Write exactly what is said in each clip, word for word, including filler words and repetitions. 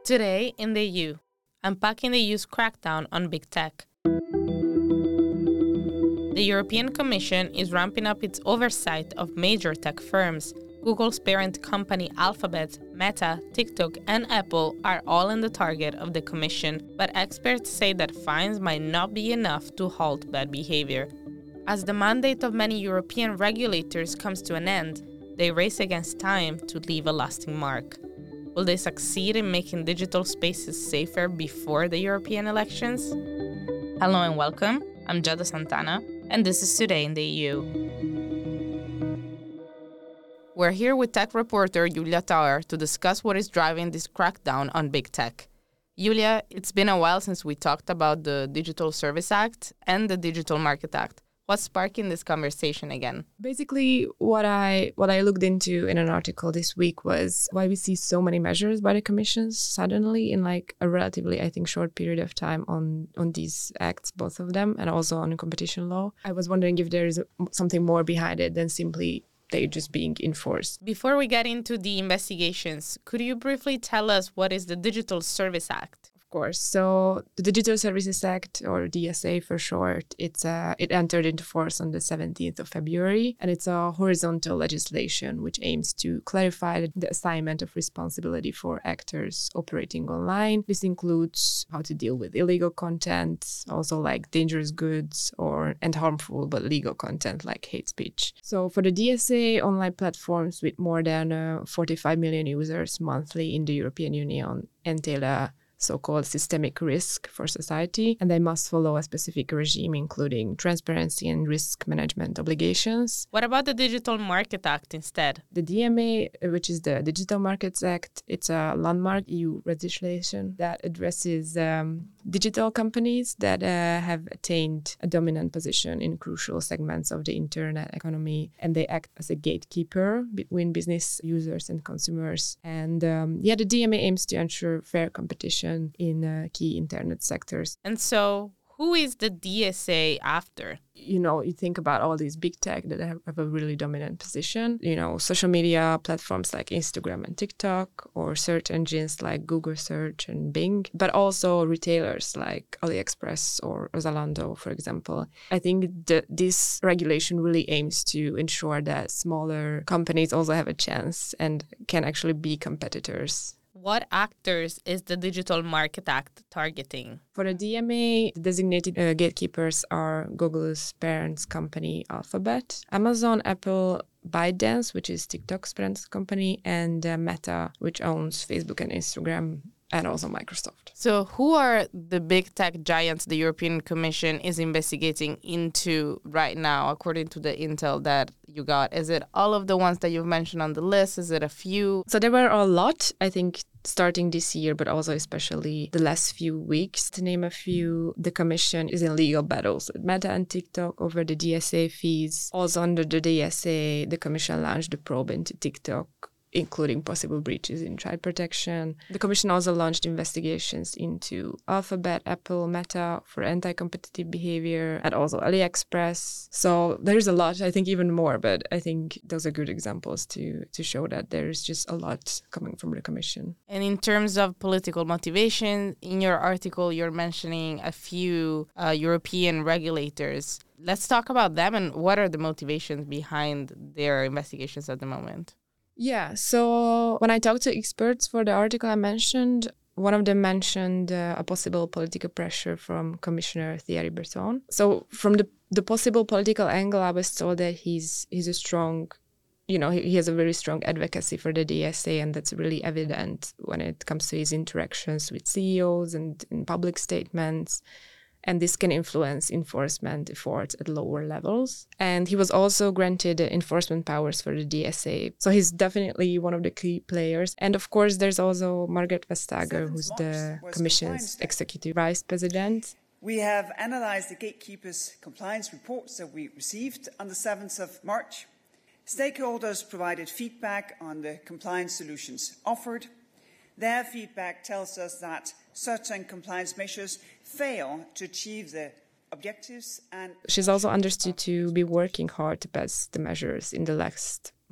Today in the E U, unpacking the E U's crackdown on big tech. The European Commission is ramping up its oversight of major tech firms. Google's parent company Alphabet, Meta, TikTok, and Apple are all in the target of the Commission, but experts say that fines might not be enough to halt bad behavior. As the mandate of many European regulators comes to an end, they race against time to leave a lasting mark. Will they succeed in making digital spaces safer before the European elections? Hello and welcome. I'm Giada Santana, and this is Today in the E U. We're here with tech reporter Julia Tauer to discuss what is driving this crackdown on big tech. Julia, it's been a while since we talked about the Digital Service Act and the Digital Market Act. What's sparking this conversation again? Basically, what I what I looked into in an article this week was why we see so many measures by the Commission suddenly in like a relatively, I think, short period of time on, on these acts, both of them, and also on competition law. I was wondering if there is something more behind it than simply they just being enforced. Before we get into the investigations, could you briefly tell us what is the Digital Service Act? Of course. So the Digital Services Act, or D S A for short, it's uh, it entered into force on the seventeenth of February, and it's a horizontal legislation which aims to clarify the assignment of responsibility for actors operating online. This includes how to deal with illegal content, also like dangerous goods or and harmful but legal content like hate speech. So for the D S A, online platforms with more than uh, forty-five million users monthly in the European Union entail a so-called systemic risk for society, and they must follow a specific regime, including transparency and risk management obligations. What about the Digital Market Act instead? The D M A, which is the Digital Markets Act, it's a landmark E U legislation that addresses um, digital companies that uh, have attained a dominant position in crucial segments of the internet economy, and they act as a gatekeeper between business users and consumers. And um, yeah, the D M A aims to ensure fair competition in uh, key internet sectors. And so, who is the D S A after? You know, you think about all these big tech that have, have a really dominant position. You know, social media platforms like Instagram and TikTok, or search engines like Google Search and Bing, but also retailers like AliExpress or Zalando, for example. I think that this regulation really aims to ensure that smaller companies also have a chance and can actually be competitors. What actors is the Digital Market Act targeting? For the D M A, the designated uh, gatekeepers are Google's parent company Alphabet, Amazon, Apple, ByteDance, which is TikTok's parent company, and uh, Meta, which owns Facebook and Instagram, and also Microsoft. So who are the big tech giants the European Commission is investigating into right now, according to the intel that you got? Is it all of the ones that you've mentioned on the list? Is it a few? So there were a lot, I think, starting this year, but also especially the last few weeks. To name a few, the Commission is in legal battles with Meta and TikTok over the D S A fees. Also under the D S A, the Commission launched a probe into TikTok, including possible breaches in child protection. The Commission also launched investigations into Alphabet, Apple, Meta for anti-competitive behavior, and also AliExpress. So there's a lot, I think even more, but I think those are good examples to, to show that there's just a lot coming from the Commission. And in terms of political motivation, in your article, you're mentioning a few uh, European regulators. Let's talk about them and what are the motivations behind their investigations at the moment? Yeah, so when I talked to experts for the article I mentioned, one of them mentioned uh, a possible political pressure from Commissioner Thierry Breton. So from the, the possible political angle, I was told that he's he's a strong, you know, he, he has a very strong advocacy for the D S A, and that's really evident when it comes to his interactions with C E Os and in public statements. And this can influence enforcement efforts at lower levels. And he was also granted enforcement powers for the D S A. So he's definitely one of the key players. And of course, there's also Margrethe Vestager, who's the Commission's executive vice president. We have analyzed the gatekeepers' compliance reports that we received on the seventh of March. Stakeholders provided feedback on the compliance solutions offered. Their feedback tells us that certain compliance measures fail to achieve the objectives. And she's also understood to be working hard to pass the measures in the last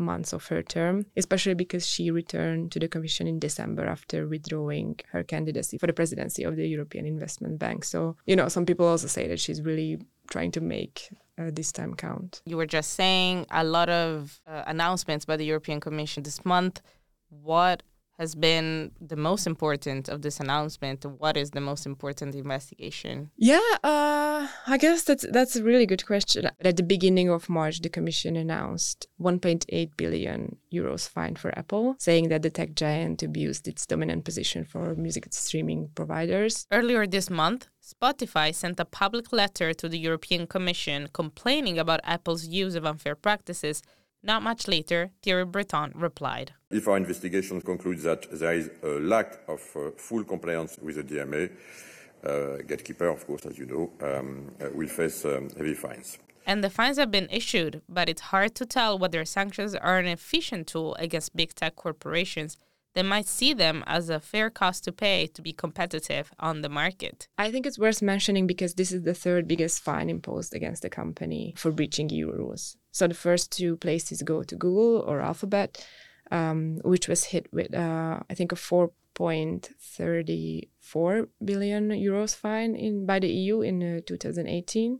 months of her term, especially because she returned to the Commission in December after withdrawing her candidacy for the presidency of the European Investment Bank. So, you know, some people also say that she's really trying to make uh, this time count. You were just saying a lot of uh, announcements by the European Commission this month. What has been the most important of this announcement? What is the most important investigation? Yeah, uh, I guess that's that's a really good question. At the beginning of March, the Commission announced one point eight billion euros fine for Apple, saying that the tech giant abused its dominant position for music streaming providers. Earlier this month, Spotify sent a public letter to the European Commission complaining about Apple's use of unfair practices. Not much later, Thierry Breton replied. If our investigation concludes that there is a lack of uh, full compliance with the D M A, uh, Gatekeeper, of course, as you know, um, uh, will face um, heavy fines. And the fines have been issued, but it's hard to tell whether sanctions are an efficient tool against big tech corporations that might see them as a fair cost to pay to be competitive on the market. I think it's worth mentioning because this is the third biggest fine imposed against the company for breaching E U rules. So the first two places go to Google or Alphabet, um, which was hit with, uh, I think, a four point three four billion euros fine in by the E U in uh, two thousand eighteen,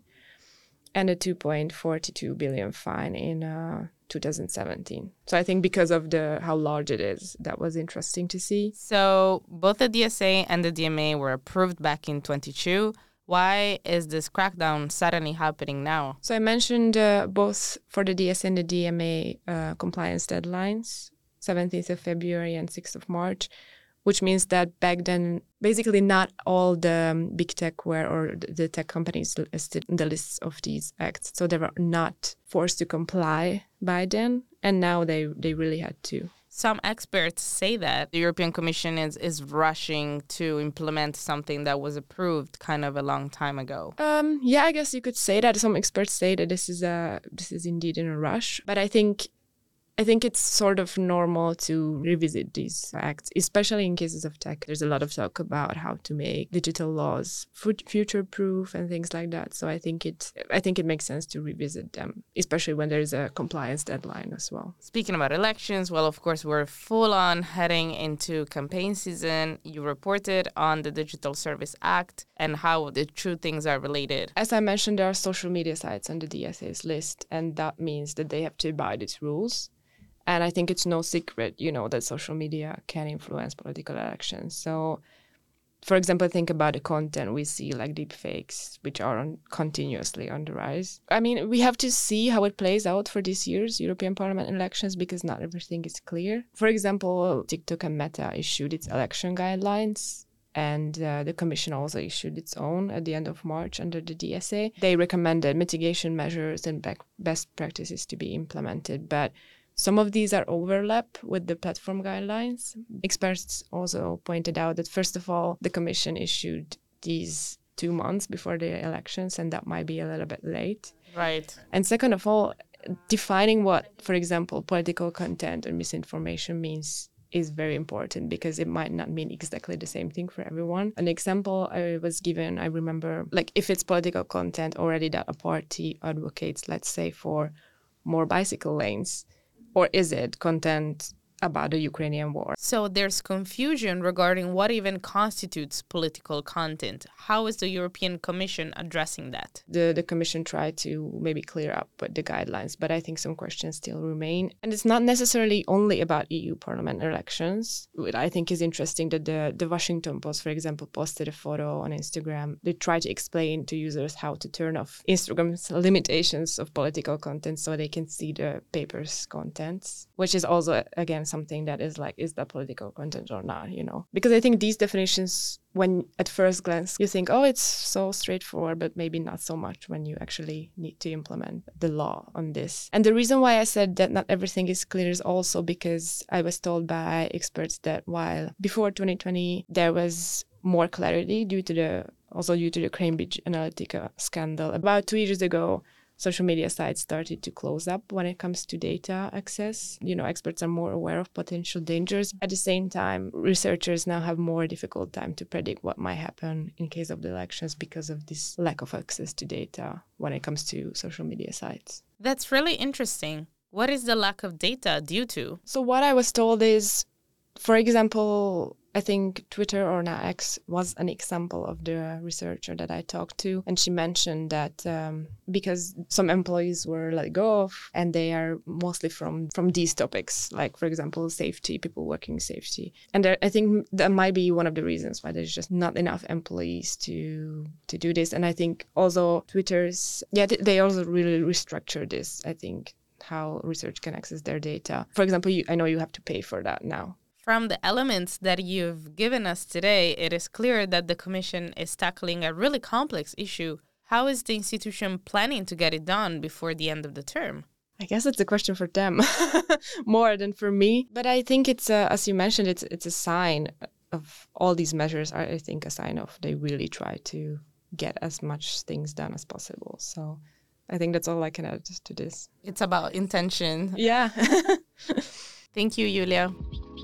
and a two point four two billion fine in uh, two thousand seventeen. So I think because of the how large it is, that was interesting to see. So both the D S A and the D M A were approved back in twenty-two. Why is this crackdown suddenly happening now? So I mentioned uh, both for the D S A and the D M A uh, compliance deadlines, seventeenth of February and sixth of March, which means that back then, basically not all the um, big tech were, or the, the tech companies listed in the lists of these acts. So they were not forced to comply by then, and now they, they really had to. Some experts say that the European Commission is, is rushing to implement something that was approved kind of a long time ago. Um, yeah, I guess you could say that. Some experts say that this is a this is indeed in a rush, but I think I think it's sort of normal to revisit these acts, especially in cases of tech. There's a lot of talk about how to make digital laws future-proof and things like that. So I think it, I think it makes sense to revisit them, especially when there's a compliance deadline as well. Speaking about elections, well, of course, we're full on heading into campaign season. You reported on the Digital Service Act and how the two things are related. As I mentioned, there are social media sites on the D S A's list, and that means that they have to abide its rules. And I think it's no secret, you know, that social media can influence political elections. So, for example, think about the content we see, like deepfakes, which are on, continuously on the rise. I mean, we have to see how it plays out for this year's European Parliament elections because not everything is clear. For example, TikTok and Meta issued its election guidelines, and uh, the Commission also issued its own at the end of March under the D S A. They recommended mitigation measures and best practices to be implemented, but some of these are overlap with the platform guidelines. Experts also pointed out that, first of all, the Commission issued these two months before the elections, and that might be a little bit late. Right. And second of all, defining what, for example, political content or misinformation means is very important because it might not mean exactly the same thing for everyone. An example I was given, I remember, like if it's political content already that a party advocates, let's say, for more bicycle lanes, or is it content about the Ukrainian war? So there's confusion regarding what even constitutes political content. How is the European Commission addressing that? The, the Commission tried to maybe clear up the guidelines, but I think some questions still remain. And it's not necessarily only about E U Parliament elections. What I think is interesting that the, the Washington Post, for example, posted a photo on Instagram. They try to explain to users how to turn off Instagram's limitations of political content so they can see the paper's contents, which is also, again, something that is like, is that political content or not, you know? Because I think these definitions, when at first glance you think, oh, it's so straightforward, but maybe not so much when you actually need to implement the law on this. And the reason why I said that not everything is clear is also because I was told by experts that while before twenty twenty there was more clarity due to the, also due to the Cambridge Analytica scandal, about two years ago, social media sites started to close up when it comes to data access. You know, experts are more aware of potential dangers. At the same time, researchers now have more difficult time to predict what might happen in case of the elections because of this lack of access to data when it comes to social media sites. That's really interesting. What is the lack of data due to? So what I was told is, for example, I think Twitter or now X was an example of the researcher that I talked to. And she mentioned that um, because some employees were let go of, and they are mostly from, from these topics, like, for example, safety, people working safety. And there, I think that might be one of the reasons why there's just not enough employees to to do this. And I think also Twitter's, yeah, they also really restructure this, I think, how research can access their data. For example, you, I know you have to pay for that now. From the elements that you've given us today, it is clear that the Commission is tackling a really complex issue. How is the institution planning to get it done before the end of the term? I guess it's a question for them more than for me. But I think it's, a, as you mentioned, it's it's a sign of all these measures are, I think, a sign of they really try to get as much things done as possible. So I think that's all I can add to this. It's about intention. Yeah. Thank you, Julia.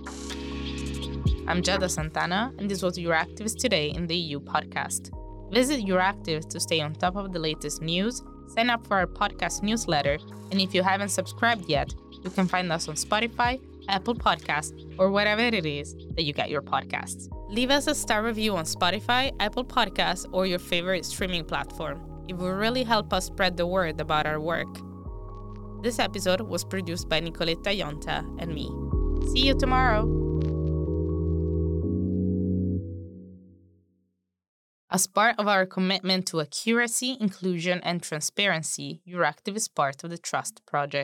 I'm Giada Santana, and this was Euractivist Today in the E U podcast. Visit Euractivist to stay on top of the latest news, sign up for our podcast newsletter, and if you haven't subscribed yet, you can find us on Spotify, Apple Podcasts, or wherever it is that you get your podcasts. Leave us a star review on Spotify, Apple Podcasts, or your favorite streaming platform. It will really help us spread the word about our work. This episode was produced by Nicoletta Ionta and me. See you tomorrow! As part of our commitment to accuracy, inclusion, and transparency, Euractiv is part of the Trust Project.